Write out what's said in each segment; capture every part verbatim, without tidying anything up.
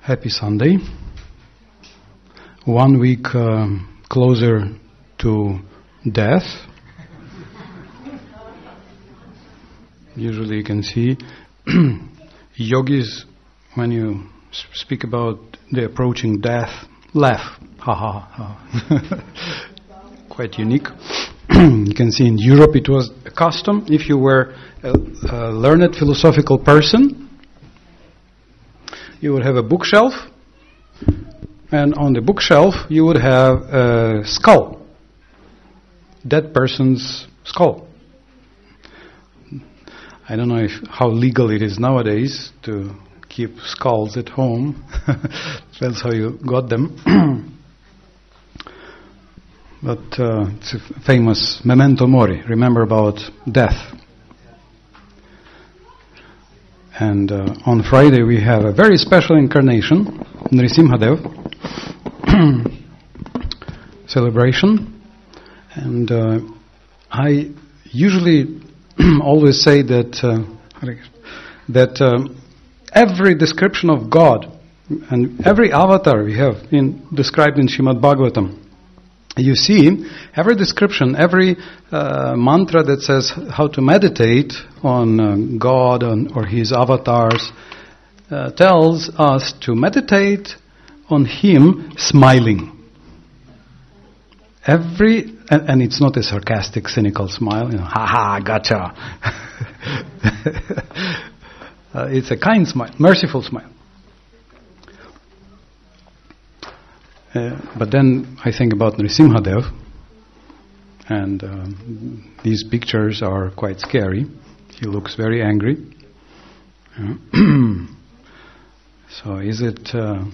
Happy Sunday. One week um, closer to death. Usually you can see yogis, when you speak about the approaching death, laugh. Ha ha ha. Quite unique. You can see in Europe it was a custom. If you were a, a learned philosophical person, you would have a bookshelf, and on the bookshelf you would have a skull, dead person's skull. I don't know if how legal it is nowadays to keep skulls at home. That's how you got them. But uh, it's a famous memento mori, remember about death. And uh, on Friday we have a very special incarnation, Nrisimhadev celebration. And uh, I usually always say that uh, that um, every description of God and every avatar we have in, described in Srimad Bhagavatam, you see, every description, every uh, mantra that says how to meditate on uh, God on, or His avatars uh, tells us to meditate on Him smiling. Every, and, and it's not a sarcastic, cynical smile, you know, ha ha, gotcha. uh, it's a kind smile, merciful smile. Uh, but then I think about Nrisimhadev, and uh, these pictures are quite scary. He looks very angry. Uh, so is it, uh,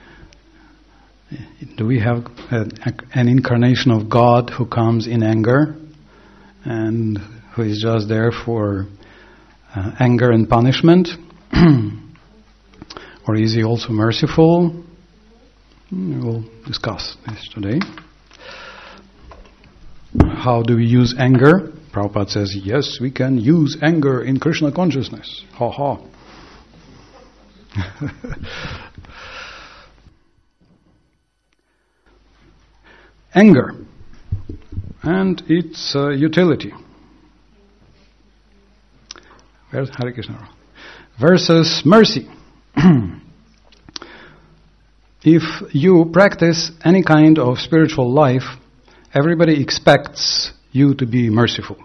do we have a, an incarnation of God who comes in anger and who is just there for uh, anger and punishment? Or is he also merciful? We will discuss this today. How do we use anger? Prabhupada says, yes, we can use anger in Krishna consciousness. Ha ha. Anger and its uh, utility. Where's Hare Krishna? Versus mercy. If you practice any kind of spiritual life, everybody expects you to be merciful.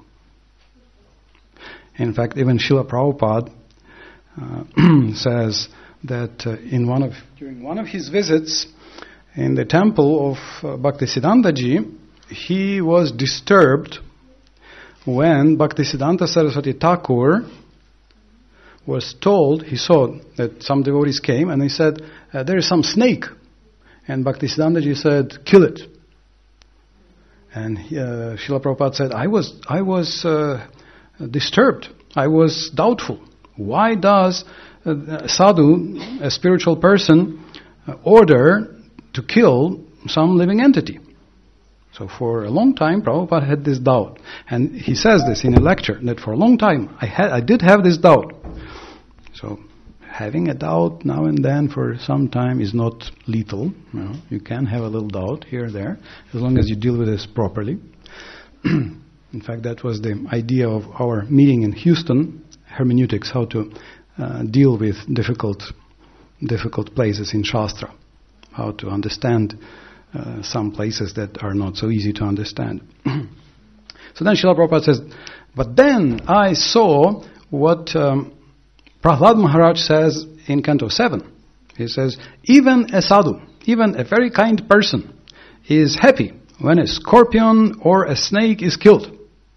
In fact, even Srila Prabhupada uh, says that uh, in one of during one of his visits in the temple of uh, Bhaktisiddhanta Ji, he was disturbed when Bhaktisiddhanta Saraswati Thakur was told, he saw that some devotees came and he said, uh, there is some snake. And Bhaktisiddhanta Ji said, kill it. And uh, Srila Prabhupada said, I was I was uh, disturbed. I was doubtful. Why does uh, sadhu, a spiritual person, uh, order to kill some living entity? So for a long time, Prabhupada had this doubt. And he says this in a lecture, that for a long time, I had I did have this doubt. So having a doubt now and then for some time is not lethal. You know, you can have a little doubt here or there, as long as you deal with this properly. In fact, that was the idea of our meeting in Houston, hermeneutics, how to uh, deal with difficult, difficult places in Shastra, how to understand uh, some places that are not so easy to understand. So then Srila Prabhupada says, but then I saw what um, Prahlad Maharaj says in Canto seven. He says, even a sadhu, even a very kind person, is happy when a scorpion or a snake is killed.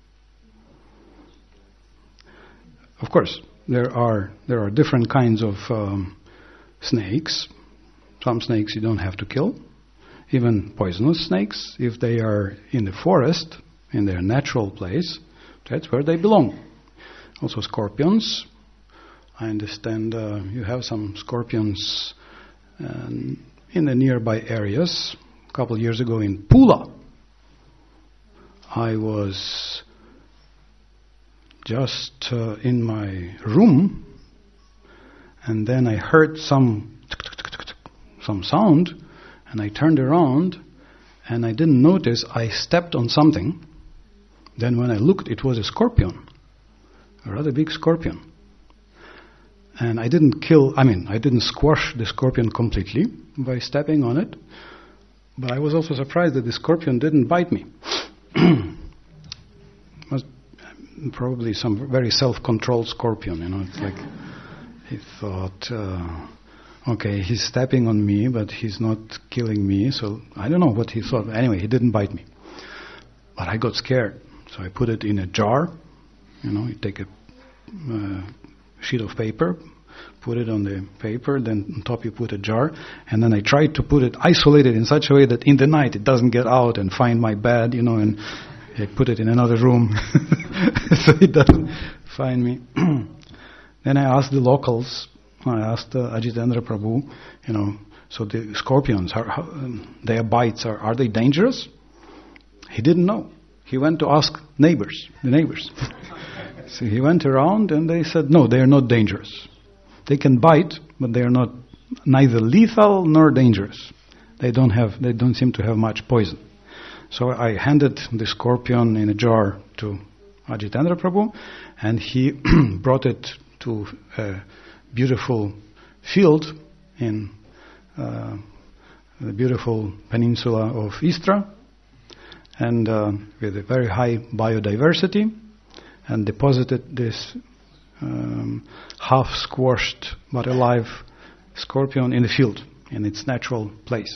Of course, there are there are different kinds of um, snakes. Some snakes you don't have to kill. Even poisonous snakes, if they are in the forest, in their natural place, that's where they belong. Also scorpions. I understand uh, you have some scorpions um, in the nearby areas. A couple of years ago in Pula, I was just uh, in my room, and then I heard some some sound, and I turned around, and I didn't notice I stepped on something. Then when I looked, it was a scorpion, a rather big scorpion. And I didn't kill, I mean, I didn't squash the scorpion completely by stepping on it, but I was also surprised that the scorpion didn't bite me. Was probably some very self-controlled scorpion, you know, it's like he thought, uh, okay, he's stepping on me, but he's not killing me, so I don't know what he thought. Anyway, he didn't bite me. But I got scared, so I put it in a jar, you know, you take a uh, sheet of paper, put it on the paper, then on top you put a jar, and then I tried to put it isolated in such a way that in the night it doesn't get out and find my bed, you know, and I put it in another room so it doesn't find me. Then I asked the locals, I asked uh, Ajitendra Prabhu, you know, so the scorpions, are, how, um, their bites, are, are they dangerous? He didn't know. He went to ask neighbors, the neighbors. So he went around and they said, no, they are not dangerous. They can bite, but they are not neither lethal nor dangerous. They don't have, they don't seem to have much poison. So I handed the scorpion in a jar to Ajitendra Prabhu, and he brought it to a beautiful field in uh, the beautiful peninsula of Istra, and uh, with a very high biodiversity, and deposited this um, half-squashed but alive scorpion in the field, in its natural place.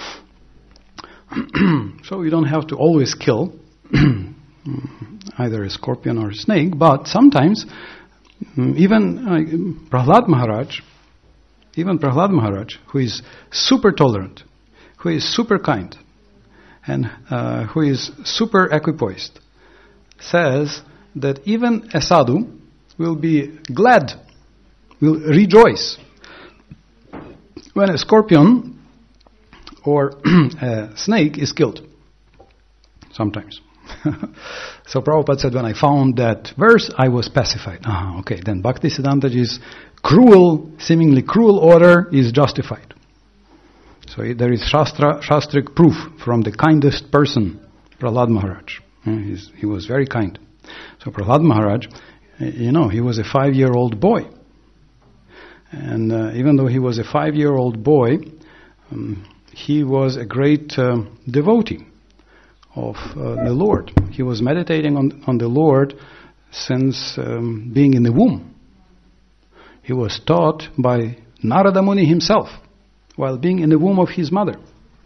So you don't have to always kill either a scorpion or a snake, but sometimes um, even uh, Prahlad Maharaj, even Prahlad Maharaj, who is super tolerant, who is super kind, and uh, who is super equipoised, says that even a sadhu will be glad, will rejoice when a scorpion or a snake is killed. Sometimes. So Prabhupada said, when I found that verse, I was pacified. Ah, okay, then Bhaktisiddhantaji's cruel, seemingly cruel order is justified. So there is Shastra, Shastric proof from the kindest person, Prahlad Maharaj. He's, he was very kind. So Prahlad Maharaj, you know, he was a five-year-old boy. And uh, even though he was a five-year-old boy, um, he was a great uh, devotee of uh, the Lord. He was meditating on, on the Lord since um, being in the womb. He was taught by Narada Muni himself while being in the womb of his mother,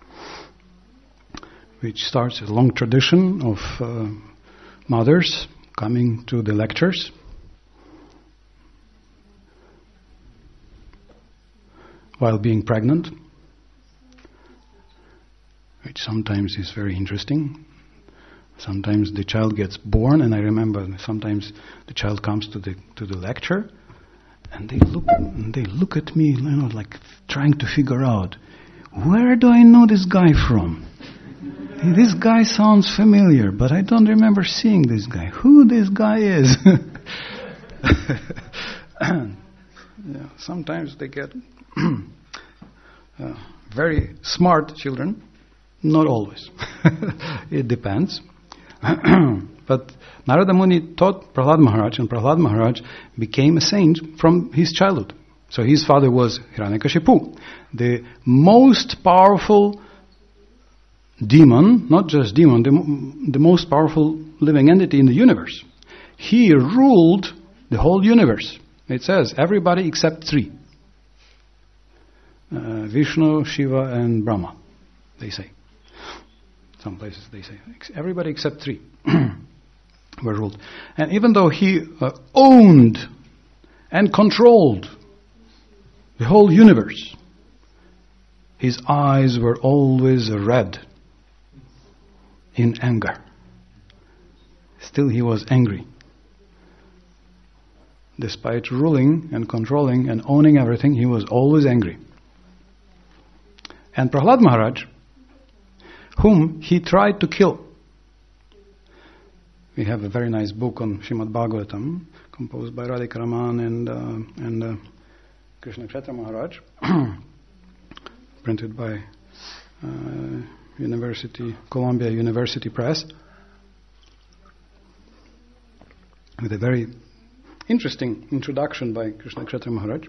which starts a long tradition of uh, mothers coming to the lectures. While being pregnant, which sometimes is very interesting. Sometimes the child gets born, and I remember sometimes the child comes to the to the lecture, and they look and they look at me, you know, like trying to figure out, where do I know this guy from? This guy sounds familiar, but I don't remember seeing this guy. Who this guy is? Yeah, sometimes they get uh, very smart children. Not always. It depends. But Narada Muni taught Prahlad Maharaj, and Prahlad Maharaj became a saint from his childhood. So his father was Hiranyakashipu, the most powerful demon, not just demon, the, the most powerful living entity in the universe. He ruled the whole universe. It says everybody except three. Uh, Vishnu, Shiva and Brahma, they say. Some places they say everybody except three were ruled. And even though he uh, owned and controlled the whole universe, his eyes were always red in anger. Still he was angry. Despite ruling and controlling and owning everything, he was always angry. And Prahlad Maharaj, whom he tried to kill. We have a very nice book on Srimad Bhagavatam, composed by Radhika Raman and uh, and uh, Krishna Kshetra Maharaj, printed by uh, University, Columbia University Press, with a very interesting introduction by Krishna Kshetra Maharaj,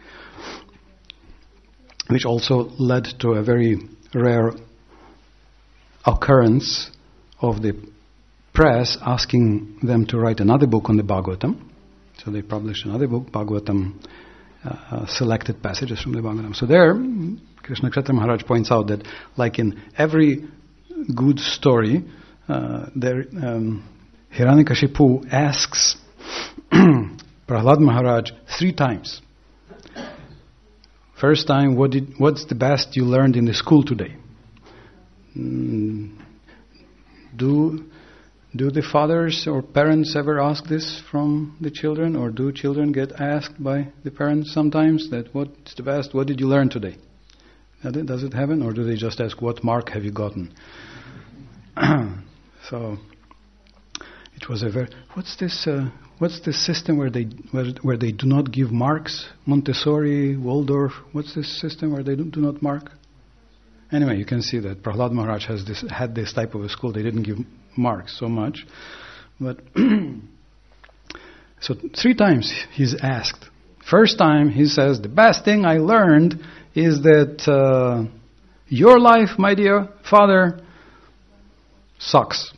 which also led to a very rare occurrence of the press asking them to write another book on the Bhagavatam. So they published another book, Bhagavatam, uh, selected passages from the Bhagavatam. So there, Krishna Kshetra Maharaj points out that, like in every good story, uh, there um, Hiranyakashipu asks Prahlad Maharaj three times. First time, what did, what's the best you learned in the school today? Mm, do do the fathers or parents ever ask this from the children, or do children get asked by the parents sometimes that what's the best? What did you learn today? Does it happen, or do they just ask what mark have you gotten? So it was a very what's this? Uh, what's this system where they where, where they do not give marks? Montessori, Waldorf. What's this system where they do, do not mark? Anyway, you can see that Prahlad Maharaj has this had this type of a school. They didn't give marks so much, but so three times he's asked. First time he says, the best thing I learned is that uh, your life, my dear father, sucks.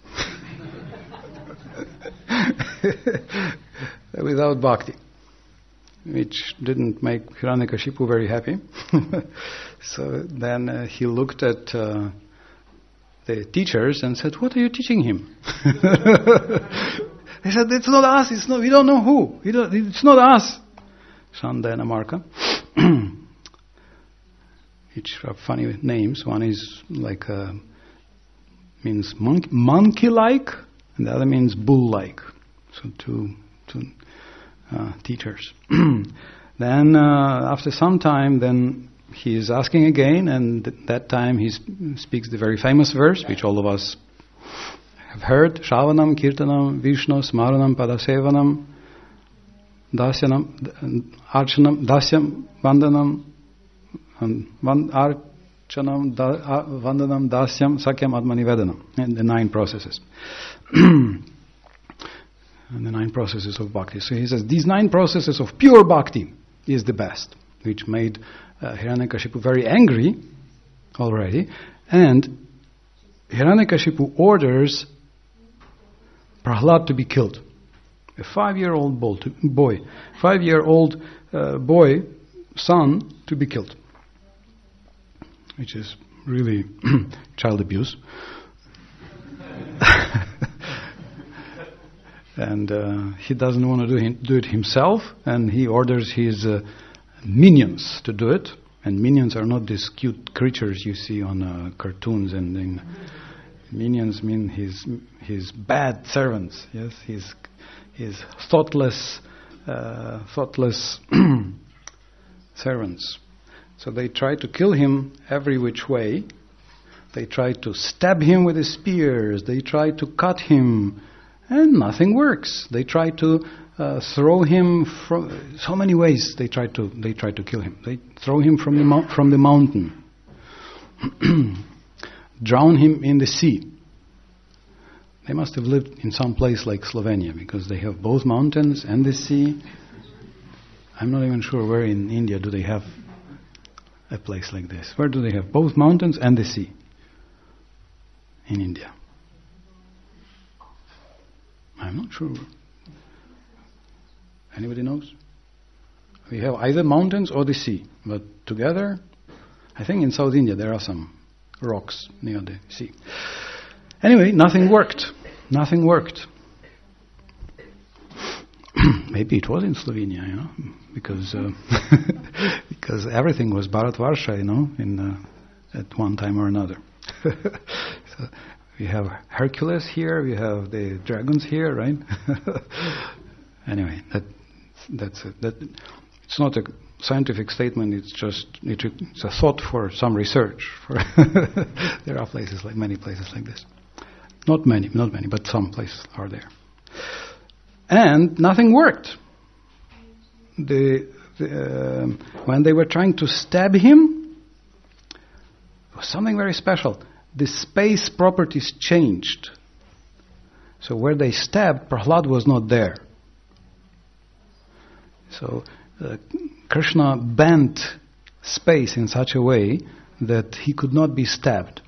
Without bhakti, which didn't make Hiranyakashipu very happy. So then uh, he looked at uh, the teachers and said, "What are you teaching him?" They said, "It's not us. It's not. We don't know who. We don't, it's not us." Shanda and Amarka, each have funny names. One is like a, means monkey, monkey-like, and the other means bull-like. So two two uh, teachers. Then uh, after some time, then he is asking again, and th- that time he sp- speaks the very famous verse, which all of us have heard: Shravanam, Kirtanam, Vishnu, Smaranam, Padasevanam, Dasyanam, Archanam, Dasyam, Vandanam, and Archanam, da, Vandanam, Dasyam, Sakyam, Atmanivedanam, and the nine processes. And the nine processes of bhakti. So he says, these nine processes of pure bhakti is the best, which made uh, Hiranyakashipu very angry already. And Hiranyakashipu orders Prahlad to be killed. A five-year-old boy, five-year-old uh, boy, son, to be killed. Which is really child abuse. And uh, he doesn't want to do, him, do it himself, and he orders his uh, minions to do it. And minions are not these cute creatures you see on uh, cartoons. And, and minions mean his his bad servants. Yes, his his thoughtless uh, thoughtless servants. So they try to kill him every which way. They try to stab him with the spears. They try to cut him. And nothing works. They try to uh, throw him from so many ways. They try to they try to kill him. They throw him from the mo- from the mountain, drown him in the sea. They must have lived in some place like Slovenia, because they have both mountains and the sea. I'm not even sure where in India do they have a place like this. Where do they have both mountains and the sea? In India. I'm not sure. Anybody knows? We have either mountains or the sea, but together, I think in South India there are some rocks near the sea. Anyway, nothing worked. Nothing worked. Maybe it was in Slovenia, you know, because uh, because everything was Bharatvarsha, you know, in uh, at one time or another. So, we have Hercules here, we have the dragons here, right? Anyway, that that's it. That it's not a scientific statement. It's just it, it's a thought for some research. For there are places like many places like this. Not many, not many, but some places are there. And nothing worked. The, the uh, when they were trying to stab him, was something very special. The space properties changed. So where they stabbed, Prahlad was not there. So uh, Krishna bent space in such a way that he could not be stabbed.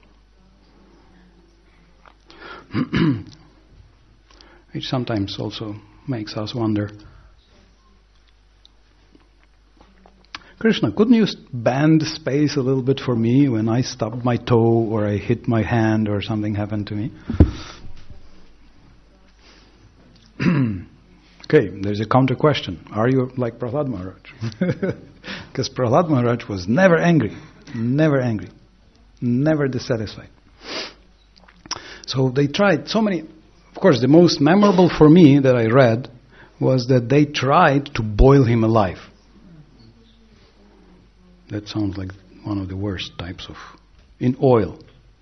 Which sometimes also makes us wonder, Krishna, couldn't you bend space a little bit for me when I stubbed my toe or I hit my hand or something happened to me? Okay, there's a counter question. Are you like Prahlad Maharaj? Because Prahlad Maharaj was never angry, never angry, never dissatisfied. So they tried so many. Of course, the most memorable for me that I read was that they tried to boil him alive. That sounds like one of the worst types of... in oil.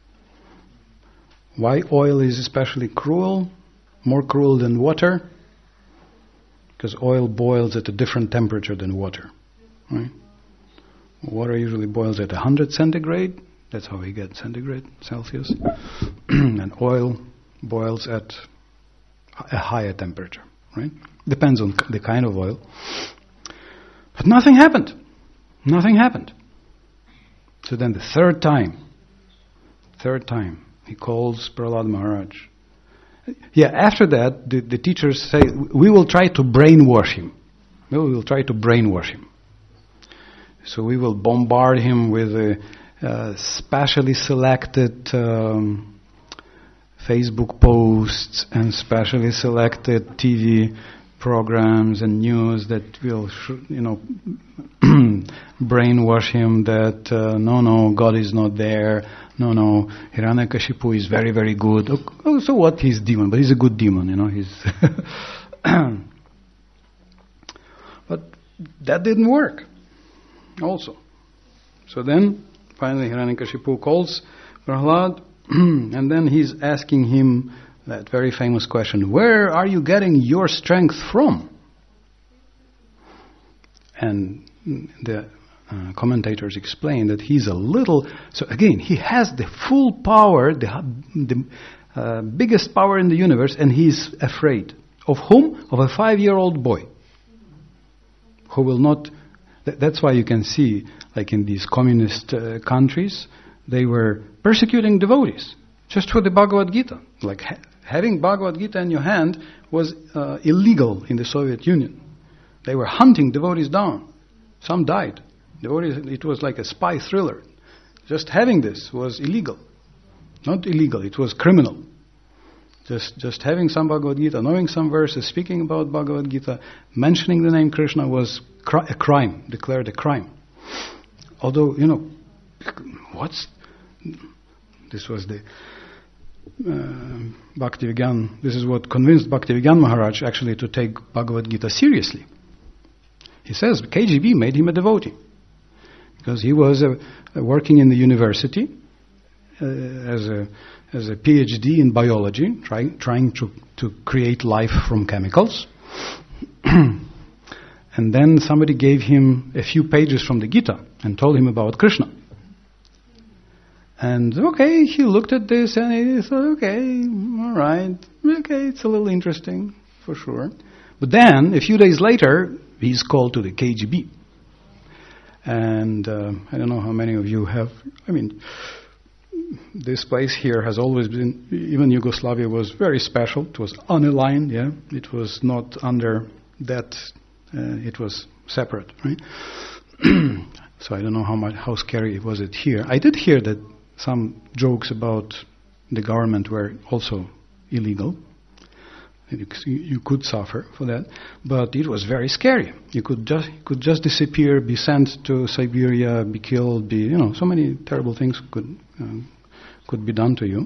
Why oil is especially cruel? More cruel than water? Because oil boils at a different temperature than water. Right? Water usually boils at one hundred centigrade. That's how we get centigrade, Celsius. And oil boils at a higher temperature. Right? Depends on the kind of oil. But nothing happened. Nothing happened. So then the third time, third time, he calls Prahlad Maharaj. Yeah, after that, the, the teachers say, we will try to brainwash him. We will try to brainwash him. So we will bombard him with a, uh, specially selected um, Facebook posts and specially selected T V programs and news that will, you know, brainwash him that uh, no, no, God is not there. No, no, Hiranyakashipu is very, very good. Oh, so what? He's demon, but he's a good demon, you know. He's. But that didn't work. Also, so then finally Hiranyakashipu calls Prahlad, and then he's asking him that very famous question, where are you getting your strength from? And the uh, commentators explain that he's a little... So again, he has the full power, the, the uh, biggest power in the universe, and he's afraid. Of whom? Of a five-year-old boy. Who will not... Th- that's why you can see, like in these communist uh, countries, they were persecuting devotees. Just for the Bhagavad Gita. Like ha- having Bhagavad Gita in your hand was uh, illegal in the Soviet Union. They were hunting devotees down. Some died. Devotees, it was like a spy thriller. Just having this was illegal. Not illegal, it was criminal. Just just having some Bhagavad Gita, knowing some verses, speaking about Bhagavad Gita, mentioning the name Krishna was cri- a crime, declared a crime. Although, you know, what's... This was the... Uh, Bhaktivigyan, this is what convinced Bhaktivigyan Maharaj actually to take Bhagavad Gita seriously. He says K G B made him a devotee because he was uh, working in the university uh, as a as a PhD in biology, trying trying to to create life from chemicals. And then somebody gave him a few pages from the Gita and told him about Krishna. And okay, he looked at this and he thought, okay, all right, okay, it's a little interesting, for sure. But then, a few days later, he's called to the K G B. And uh, I don't know how many of you have, I mean, this place here has always been, even Yugoslavia was very special. It was unaligned, yeah. It was not under that, uh, it was separate, right? So I don't know how much, how scary was it here. I did hear that some jokes about the government were also illegal. You, you could suffer for that, but it was very scary. You could just you could just disappear, be sent to Siberia, be killed, be you know so many terrible things could uh, could be done to you.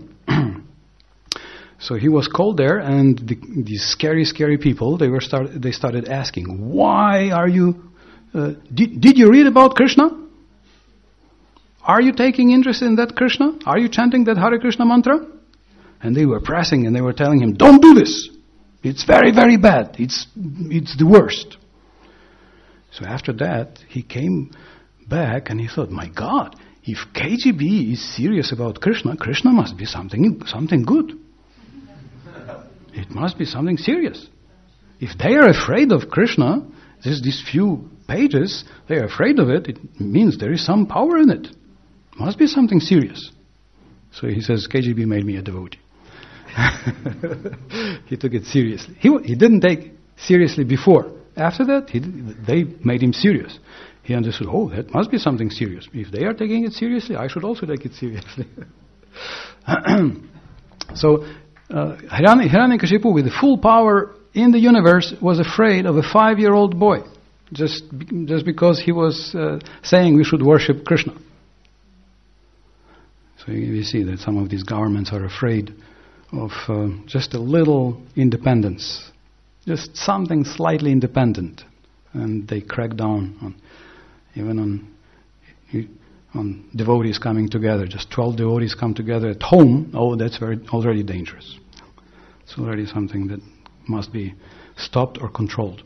So he was called there, and the, these scary, scary people they were start they started asking, "Why are you? Uh, did did you read about Krishna? Are you taking interest in that Krishna? Are you chanting that Hare Krishna mantra?" And they were pressing and they were telling him, "Don't do this. It's very, very bad. It's it's the worst." So after that, he came back and he thought, my God, if K G B is serious about Krishna, Krishna must be something something good. It must be something serious. If they are afraid of Krishna, there's these few pages, they are afraid of it, it means there is some power in it. Must be something serious. So he says, K G B made me a devotee. He took it seriously. He, he didn't take seriously before. After that, he, they made him serious. He understood, oh, that must be something serious. If they are taking it seriously, I should also take it seriously. So, uh, Hiranyakashipu, with the full power in the universe, was afraid of a five-year-old boy, just, just because he was uh, saying we should worship Krishna. So you see that some of these governments are afraid of uh, just a little independence, just something slightly independent, and they crack down on even on on devotees coming together. Just twelve devotees come together at home. Oh, that's very already dangerous. It's already something that must be stopped or controlled.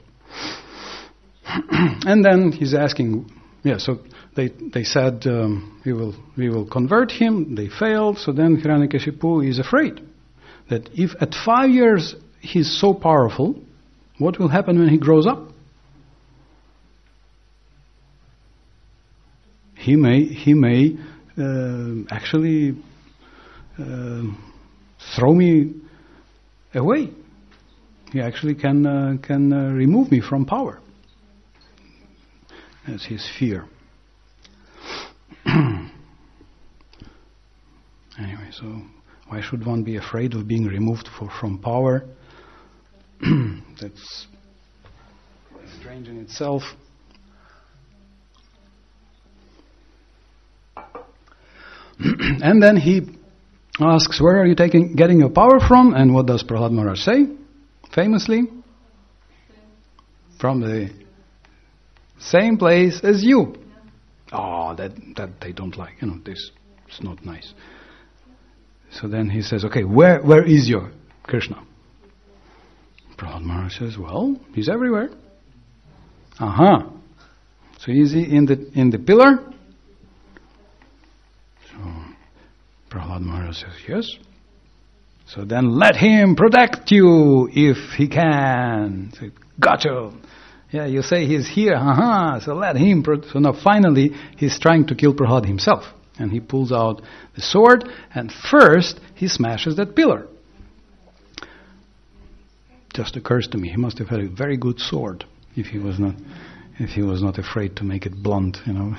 And then he's asking, yeah. So they they said um, we will we will convert him. They failed. So then Hiranyakashipu is afraid that if at five years he's so powerful, what will happen when he grows up? He may he may uh, actually uh, throw me away. He actually can uh, can uh, remove me from power. That's his fear. Anyway, so why should one be afraid of being removed for, from power? That's strange in itself. And then he asks, where are you taking, getting your power from? And what does Prahlad Maharaj say? Famously, from the same place as you. Oh, that that they don't like. You know, this is not nice. So then he says, okay, where where is your Krishna? Prahlad Maharaj says, well, he's everywhere. Aha. Uh-huh. So is he in the in the pillar? So Prahlad Maharaj says, yes. So then let him protect you if he can. So, gotcha. Yeah, you say he's here, haha, so let him. Pro- so now finally he's trying to kill Prahlad himself. And he pulls out the sword, and first he smashes that pillar. Just occurs to me, he must have had a very good sword if he was not, if he was not afraid to make it blunt, you know.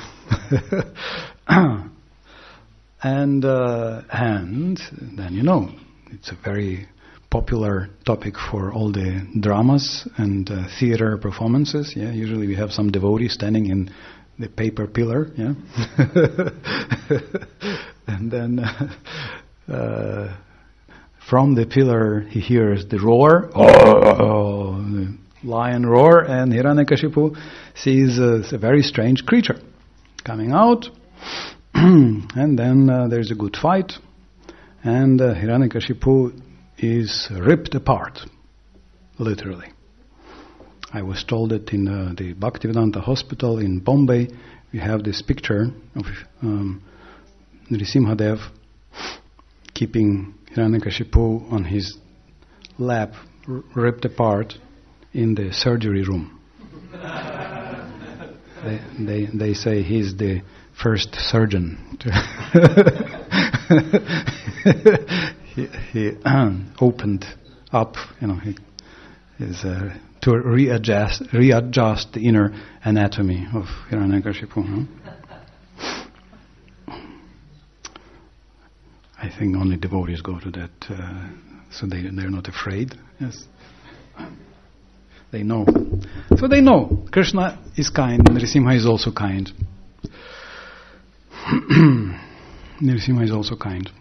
and uh, and then you know, it's a very popular topic for all the dramas and uh, theater performances. Yeah, usually we have some devotee standing in the paper pillar, yeah, and then uh, uh, from the pillar he hears the roar, oh, the lion roar, and Hiranyakashipu sees uh, a very strange creature coming out, and then uh, there's a good fight, and uh, Hiranyakashipu is ripped apart, literally. I was told that in uh, the Bhaktivedanta Hospital in Bombay, we have this picture of um, Nrisimhadev keeping Hiranyakashipu on his lap, r- ripped apart in the surgery room. they, they, they say he's the first surgeon. he he um, opened up, you know, he is uh, to readjust readjust the inner anatomy of Hiranyakashipu. Huh? I think only devotees go to that, uh, so they they're not afraid. Yes, they know. So they know Krishna is kind, and Nrisimha is also kind. Nrisimha is also kind.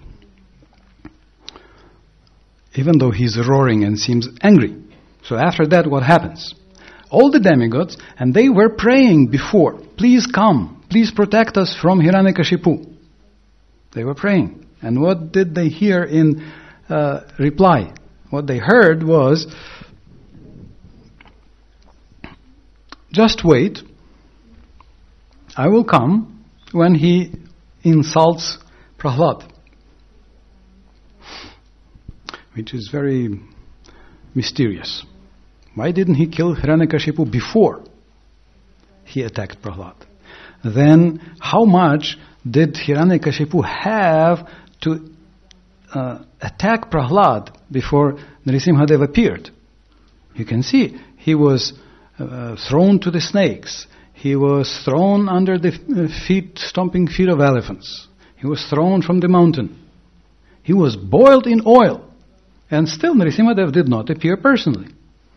Even though he's roaring and seems angry. So after that, what happens? All the demigods, and they were praying before, please come, please protect us from Hiranyakashipu. They were praying. And what did they hear in uh, reply? What they heard was, just wait, I will come when he insults Prahlad, which is very mysterious. Why didn't he kill Hiranyakashipu before he attacked Prahlad? Then how much did Hiranyakashipu have to uh, attack Prahlad before Nrisimhadev appeared? You can see he was uh, thrown to the snakes. He was thrown under the feet, stomping feet of elephants. He was thrown from the mountain. He was boiled in oil. And still Nrisimhadev did not appear personally.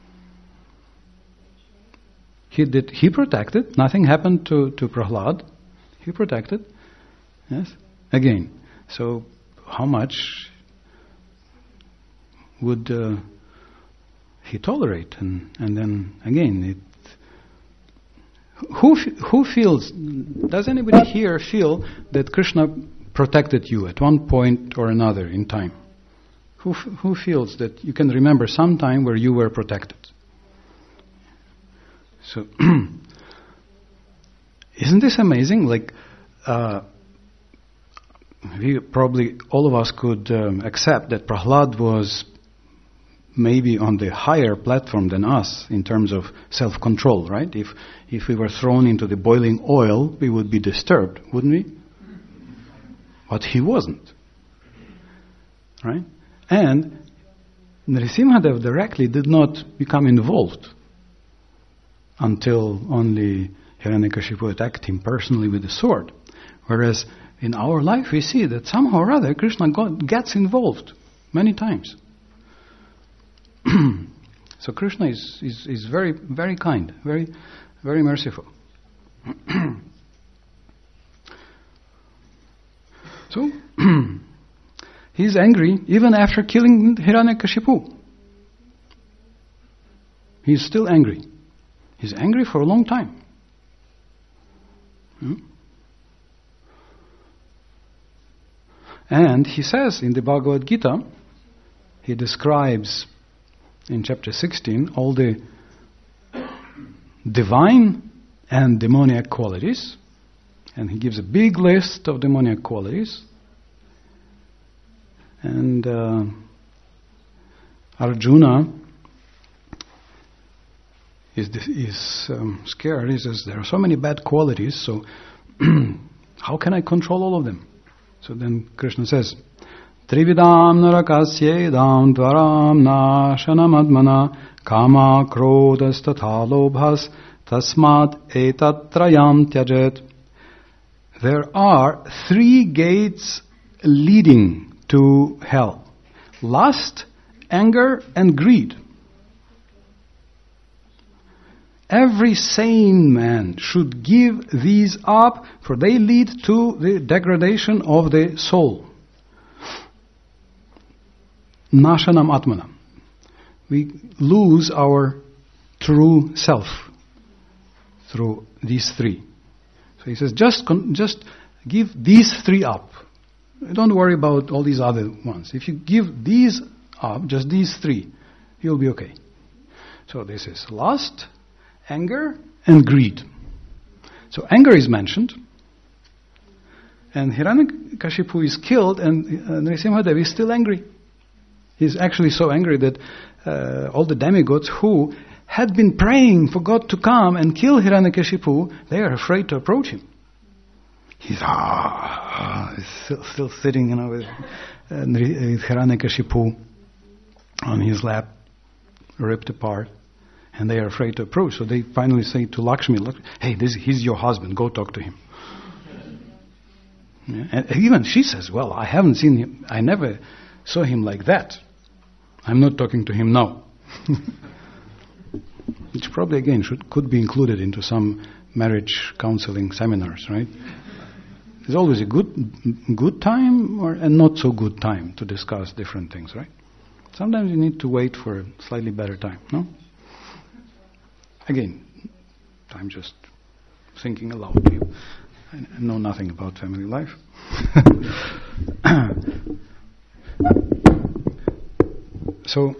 He did. He protected. Nothing happened to, to Prahlad. He protected. Yes. Again. So how much would uh, he tolerate? And and then again, it, who who feels? Does anybody here feel that Krishna protected you at one point or another in time? Who who feels that you can remember some time where you were protected? So, isn't this amazing? Like, uh, we probably all of us could um, accept that Prahlad was maybe on the higher platform than us in terms of self-control, right? If if we were thrown into the boiling oil, we would be disturbed, wouldn't we? But he wasn't, right? And Nrisimhadev directly did not become involved until only Hiranyakashipu attacked him personally with a sword. Whereas in our life we see that somehow or other Krishna got, gets involved many times. So Krishna is, is, is very, very kind, very, very merciful. So he's angry even after killing Hiranyakashipu. He's still angry. He's angry for a long time. Hmm? And he says in the Bhagavad Gita, he describes in chapter sixteen all the divine and demoniac qualities. And he gives a big list of demoniac qualities. And uh, Arjuna is, is um, scared. He says, there are so many bad qualities, so how can I control all of them? So then Krishna says, Trividam narakasyedam dvaram nashanam kama krodas tatha lobhas tasmat etatrayam tyajet. There are three gates leading to hell: lust, anger, and greed. Every sane man should give these up, for they lead to the degradation of the soul. Nashanam atmanam. We lose our true self through these three. So he says, just con- just give these three up. Don't worry about all these other ones. If you give these up, just these three, you'll be okay. So this is lust, anger, and greed. So anger is mentioned, and Hiranyakashipu is killed, and uh, Nrisimhadev is still angry. He's actually so angry that uh, all the demigods who had been praying for God to come and kill Hiranyakashipu, they are afraid to approach him. He's ah, he's still, still sitting, you know, with, uh, with Hiranyakashipu on his lap, ripped apart, and they are afraid to approach. So they finally say to Lakshmi, "Hey, this, he's your husband. Go talk to him." Yeah, and even she says, "Well, I haven't seen him. I never saw him like that. I'm not talking to him now." Which probably again should could be included into some marriage counseling seminars, right? There's always a good good time or a not so good time to discuss different things, right? Sometimes you need to wait for a slightly better time, no? Again, I'm just thinking aloud to you. I know nothing about family life. So,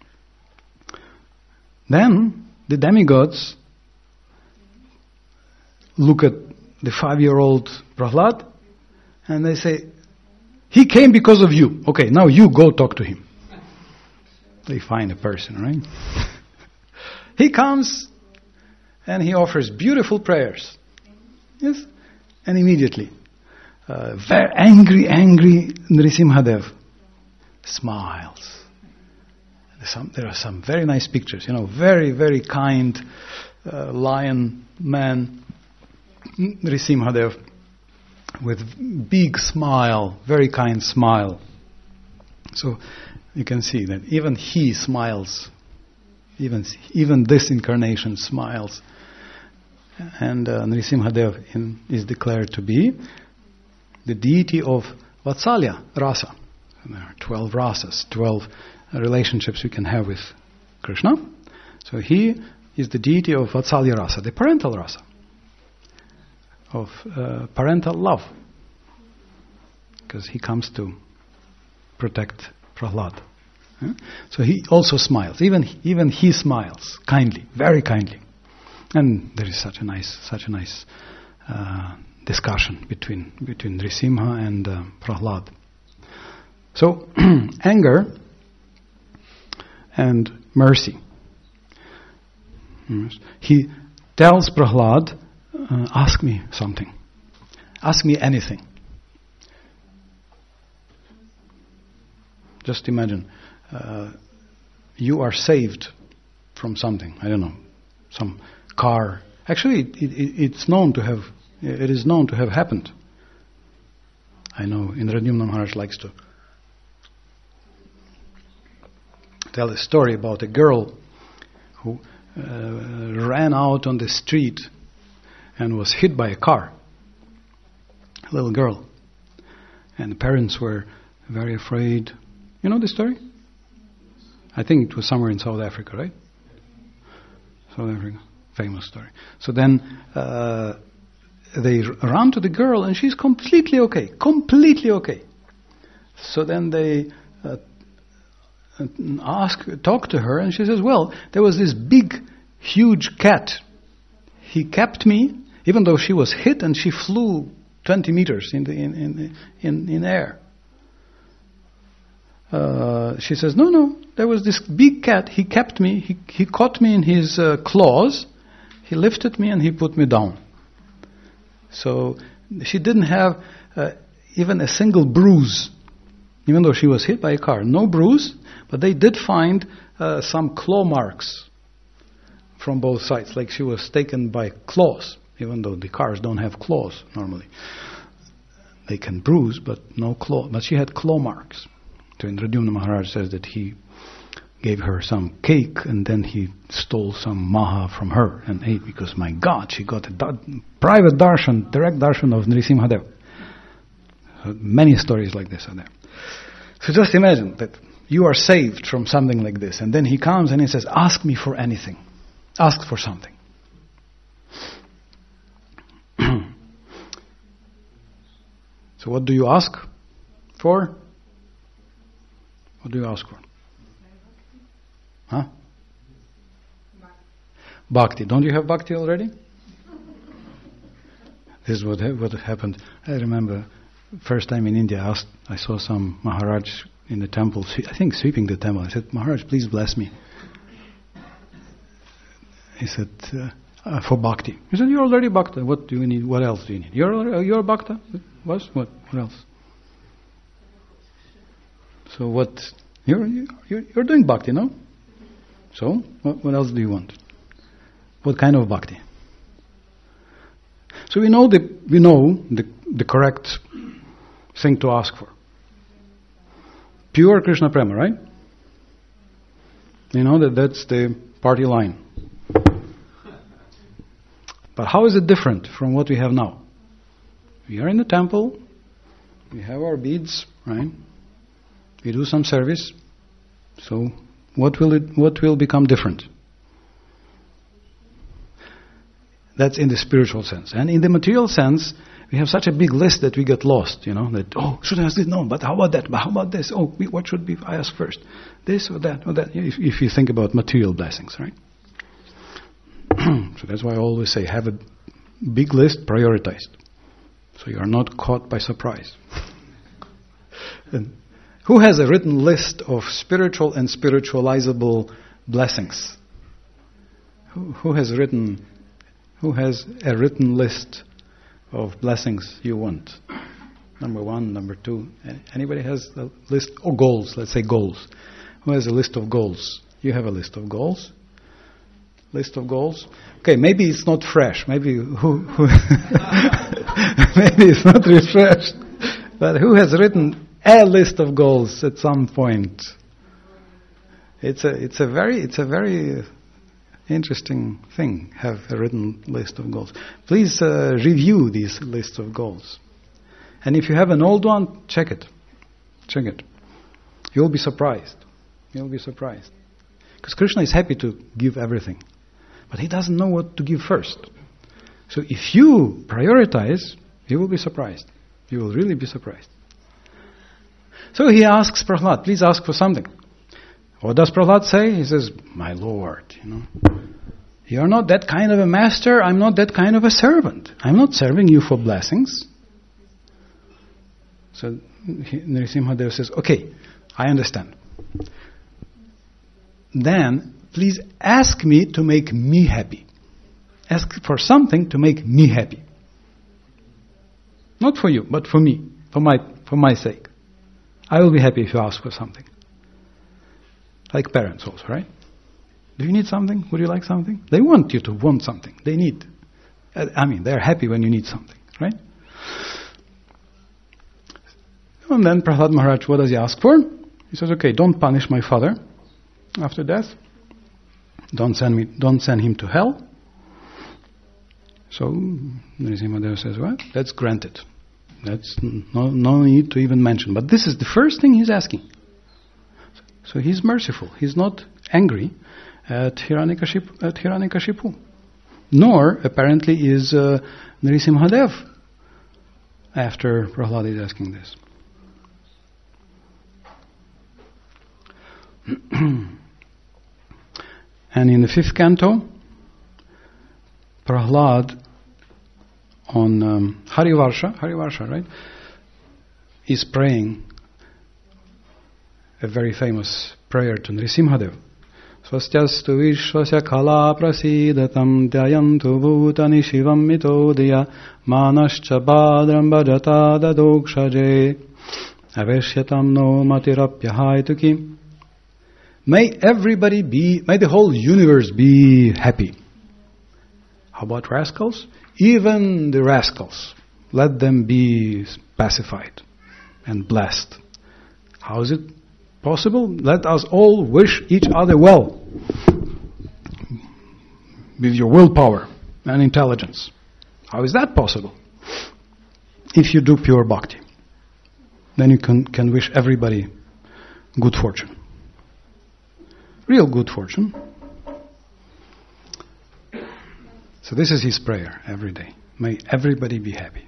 then the demigods look at the five-year-old Prahlad And they say, he came because of you. Okay, now you go talk to him. They find a person, right? He comes and he offers beautiful prayers. Yes? And immediately, uh, very angry, angry Nrisimhadev smiles. There's some, there are some very nice pictures, you know, very, very kind uh, lion man, Nrisimhadev, with big smile, very kind smile. So you can see that even he smiles, even even this incarnation smiles. And uh, Nrisimhadev in, is declared to be the deity of Vatsalya rasa. And there are twelve rasas, twelve relationships we can have with Krishna. So he is the deity of Vatsalya rasa, the parental rasa, of uh, parental love, because he comes to protect Prahlad. Yeah? So he also smiles. Even even he smiles kindly, very kindly. And there is such a nice, such a nice uh, discussion between between Nrisimha and uh, Prahlad. So anger and mercy. He tells Prahlad, uh, ask me something. Ask me anything. Just imagine, uh, you are saved from something. I don't know, some car. Actually, it, it, it's known to have. It is known to have happened. I know Indradyumna Maharaj likes to tell a story about a girl who uh, ran out on the street and was hit by a car. A little girl, and the parents were very afraid. You know the story? I think it was somewhere in South Africa, right? South Africa, famous story. So then uh, they run to the girl, and she's completely okay, completely okay. So then they uh, ask, talk to her, and she says, "Well, there was this big, huge cat. He kept me, even though she was hit, and she flew twenty meters in the in in in, in air." Uh, she says, no, no, there was this big cat, he kept me, he, he caught me in his uh, claws, he lifted me and he put me down. So she didn't have uh, even a single bruise, even though she was hit by a car. No bruise, but they did find uh, some claw marks from both sides, like she was taken by claws, even though the cars don't have claws normally. They can bruise, but no claw, but she had claw marks. So Indradyumna Maharaj says that he gave her some cake and then he stole some maha from her and ate, because my God, she got a da- private darshan, direct darshan of Nrisimhadev. So many stories like this are there. So just imagine that you are saved from something like this, and then he comes and he says, ask me for anything. Ask for something. So what do you ask for? What do you ask for? Huh? Bhakti. Don't you have bhakti already? This is what, what happened. I remember first time in India, I, asked, I saw some Maharaj in the temple, I think sweeping the temple. I said, Maharaj, please bless me. He said, uh, uh, for bhakti. He said, you're already bhakta. What do you need? What else do you need? You're, you're bhakta? What? What? What else? So what, you're, you're, you're doing bhakti, no? So, what, what else do you want? What kind of bhakti? So we know the, we know the, the correct thing to ask for. Pure Krishna Prema, right? You know that that's the party line. But how is it different from what we have now? We are in the temple, we have our beads, right? We do some service. So what will it what will become different? That's in the spiritual sense. And in the material sense, we have such a big list that we get lost, you know, that, oh, should I ask this? No, but how about that? But how about this? Oh, what should be I ask first? This or that or that, if, if you think about material blessings, right? So that's why I always say, have a big list, prioritized. So you are not caught by surprise. And who has a written list of spiritual and spiritualizable blessings? Who, who has written who has a written list of blessings you want? Number one, number two. Anybody has a list? Or goals, let's say goals. Who has a list of goals? You have a list of goals? List of goals? Okay, maybe it's not fresh. Maybe who, who maybe it's not refreshed. But who has written a list of goals at some point? It's a it's a very it's a very interesting thing. Have a written list of goals. Please uh, review these lists of goals. And if you have an old one, check it. Check it. You'll be surprised. You'll be surprised. Because Krishna is happy to give everything. But he doesn't know what to give first. So if you prioritize, you will be surprised. You will really be surprised. So he asks Prahlad, please ask for something. What does Prahlad say? He says, my Lord, you know, you are not that kind of a master, I'm not that kind of a servant. I'm not serving you for blessings. So Nrsimhadev says, okay, I understand. Then, please ask me to make me happy. Ask for something to make me happy. Not for you, but for me, for my for my sake. I will be happy if you ask for something. Like parents also, right? Do you need something? Would you like something? They want you to want something. They need. I mean, they're happy when you need something, right? And then Prahlad Maharaj, what does he ask for? He says, okay, don't punish my father after death. Don't send me. Don't send him to hell. So Nrsimhadev says, well, that's granted. That's no, no need to even mention. But this is the first thing he's asking. So he's merciful. He's not angry at Hiranyakashipu. At Hiranyakashipu. Nor, apparently, is uh, Nrsimhadev after Prahlad is asking this. And in the fifth canto, Prahlad on um, Harivarsha, Harivarsha, right, is praying a very famous prayer to Nrsimhadev. Swastyastu vishwasya kala prasidatam dhyayantu bhutani shivam mitodaya manascha badram bhajata dadokshaje aveshyatam no matirapyahaituki. May everybody be, may the whole universe be happy. How about rascals? Even the rascals, let them be pacified and blessed. How is it possible? Let us all wish each other well with your willpower and intelligence. How is that possible? If you do pure bhakti, then you can, can wish everybody good fortune. Real good fortune. So this is his prayer every day. May everybody be happy.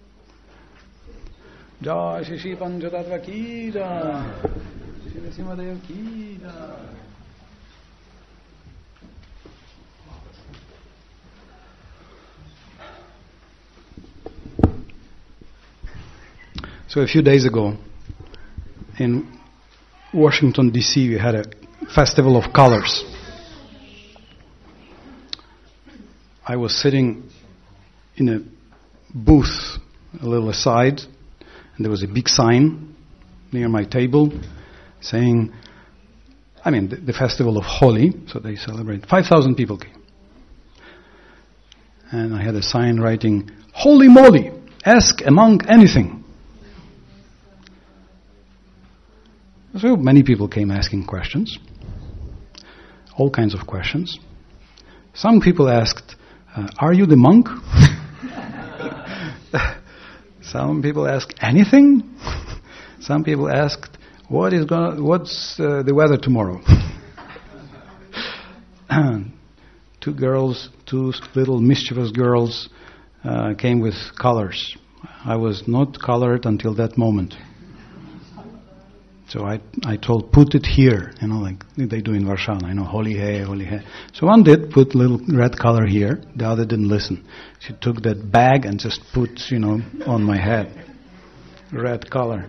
Jai Shri Shri Panchatattva ki jai. Shri Nrsimhadev ki jai. So a few days ago, in Washington D C, we had a festival of colors. I was sitting in a booth a little aside, and there was a big sign near my table saying, I mean, the, the festival of Holi, so they celebrate. five thousand people came. And I had a sign writing, Holy moly, ask a monk anything. So many people came asking questions. All kinds of questions. Some people asked, uh, are you the monk? Some people asked, anything? Some people asked, what is gonna, what's uh, the weather tomorrow? Two girls, two little mischievous girls uh, came with colors. I was not colored until that moment. So I I told, put it here, you know, like they do in Varshana, you know, holy hay, holy hay. So one did put little red color here, the other didn't listen. She took that bag and just put, you know, on my head, red color.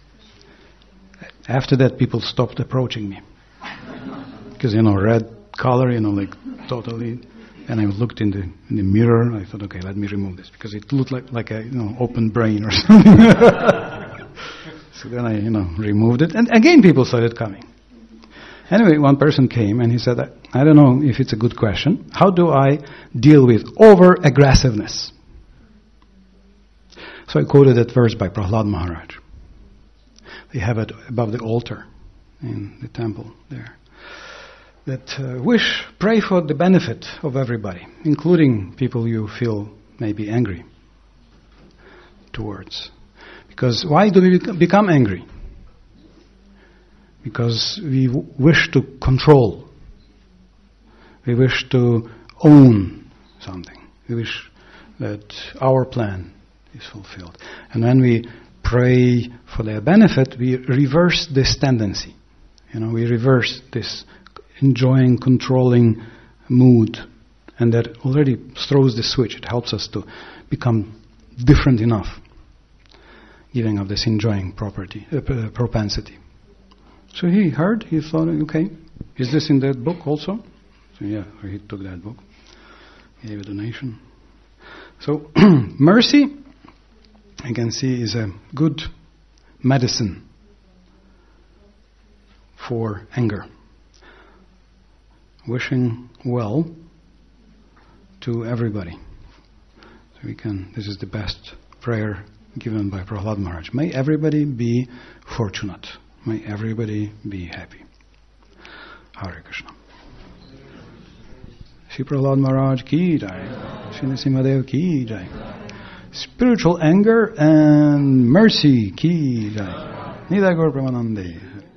After that, people stopped approaching me. Because, you know, red color, you know, like totally. And I looked in the in the mirror, I thought, okay, let me remove this, because it looked like, like a, you know, open brain or something. So then I, you know, removed it, and again people started coming. Anyway, one person came and he said, I don't know if it's a good question. How do I deal with over-aggressiveness? So I quoted that verse by Prahlad Maharaj. They have it above the altar in the temple there. That uh, wish, pray for the benefit of everybody, including people you feel maybe angry towards. Because why do we become angry? Because we w- wish to control. We wish to own something. We wish that our plan is fulfilled. And when we pray for their benefit, we reverse this tendency. You know, we reverse this enjoying, controlling mood. And that already throws the switch. It helps us to become different enough, giving up this enjoying property, uh, propensity. So he heard, he thought, okay, is this in that book also? So yeah, he took that book, gave a donation. So mercy, I can see, is a good medicine for anger. Wishing well to everybody. So we can, this is the best prayer given by Prahlad Maharaj. May everybody be fortunate. May everybody be happy. Hare Krishna. Shri Prahlad Maharaj ki jai. Shri Nrsimhadev ki jai. Spiritual anger and mercy ki jai. Nidai Gaur Premanande.